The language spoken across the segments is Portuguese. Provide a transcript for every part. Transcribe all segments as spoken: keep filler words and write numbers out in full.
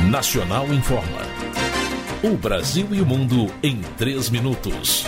Nacional Informa. O Brasil e o mundo em três minutos.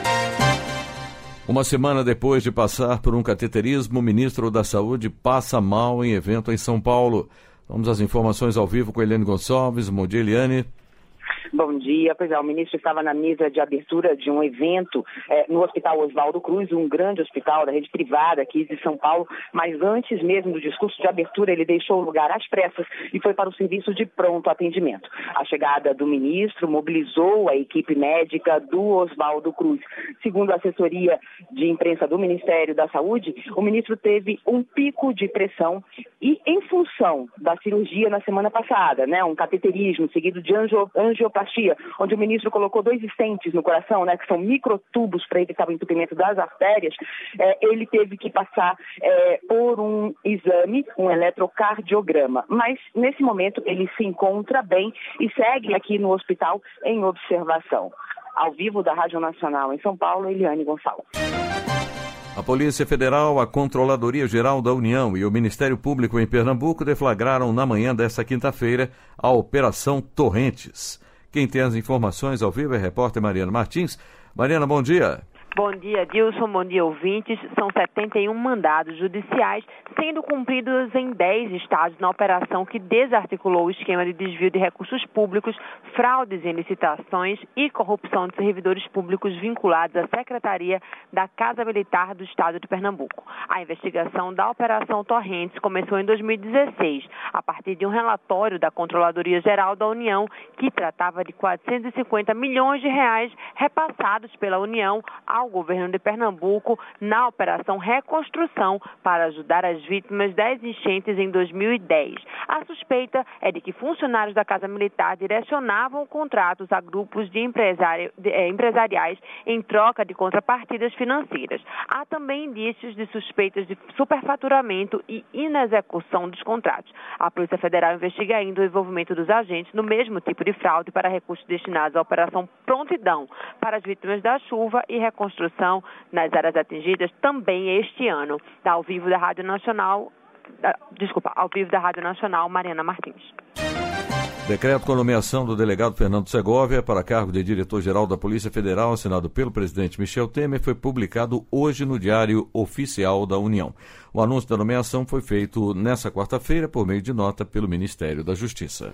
Uma semana depois de passar por um cateterismo, o ministro da Saúde passa mal em evento em São Paulo. Vamos às informações ao vivo com Eliane Gonçalves. Bom dia, Eliane. Bom dia. Pois é, o ministro estava na mesa de abertura de um evento é, no Hospital Oswaldo Cruz, um grande hospital da rede privada aqui de São Paulo, mas antes mesmo do discurso de abertura, ele deixou o lugar às pressas e foi para o serviço de pronto atendimento. A chegada do ministro mobilizou a equipe médica do Oswaldo Cruz. Segundo a assessoria de imprensa do Ministério da Saúde, o ministro teve um pico de pressão e, em função da cirurgia na semana passada, né, um cateterismo seguido de angio, angiopatia, onde o ministro colocou dois estentes no coração, né, que são microtubos para evitar o entupimento das artérias, é, ele teve que passar é, por um exame, um eletrocardiograma. Mas, nesse momento, ele se encontra bem e segue aqui no hospital em observação. Ao vivo da Rádio Nacional em São Paulo, Eliane Gonçalves. A Polícia Federal, a Controladoria Geral da União e o Ministério Público em Pernambuco deflagraram na manhã desta quinta-feira a Operação Torrentes. Quem tem as informações ao vivo é a repórter Mariana Martins. Mariana, bom dia. Bom dia, Dilson. Bom dia, ouvintes. São setenta e um mandados judiciais sendo cumpridos em dez estados na operação que desarticulou o esquema de desvio de recursos públicos, fraudes em licitações e corrupção de servidores públicos vinculados à Secretaria da Casa Militar do Estado de Pernambuco. A investigação da Operação Torrentes começou em dois mil e dezesseis, a partir de um relatório da Controladoria Geral da União que tratava de quatrocentos e cinquenta milhões de reais repassados pela União ao governo de Pernambuco na Operação Reconstrução para ajudar as vítimas das enchentes em dois mil e dez. A suspeita é de que funcionários da Casa Militar direcionavam contratos a grupos de, empresário, de eh, empresariais em troca de contrapartidas financeiras. Há também indícios de suspeitas de superfaturamento e inexecução dos contratos. A Polícia Federal investiga ainda o envolvimento dos agentes no mesmo tipo de fraude para recursos destinados à Operação Prontidão para as vítimas da chuva e reconstrução nas áreas atingidas também este ano. Da ao vivo da Rádio Nacional, da, desculpa, ao vivo da Rádio Nacional, Mariana Martins. Decreto com nomeação do delegado Fernando Segovia para cargo de diretor-geral da Polícia Federal, assinado pelo presidente Michel Temer, foi publicado hoje no Diário Oficial da União. O anúncio da nomeação foi feito nesta quarta-feira por meio de nota pelo Ministério da Justiça.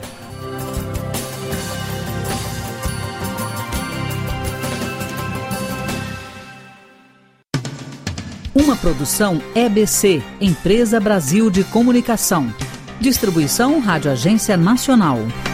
Uma produção E B C, Empresa Brasil de Comunicação. Distribuição Rádio Agência Nacional.